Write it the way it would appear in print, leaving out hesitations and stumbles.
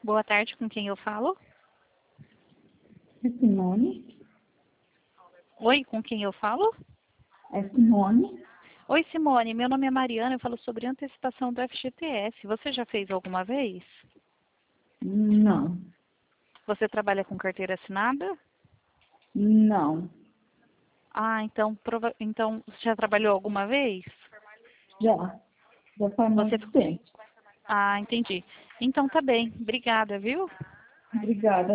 Boa tarde, com quem eu falo? É Simone? Oi, com quem eu falo? É Simone? Oi, Simone, meu nome é Mariana, eu falo sobre antecipação do FGTS. Você já fez alguma vez? Não, Você trabalha com carteira assinada? não. Ah, então você já trabalhou alguma vez? Já. Já faz Você... muito tempo. Ah, entendi. Então tá bem, obrigada, viu? Obrigada.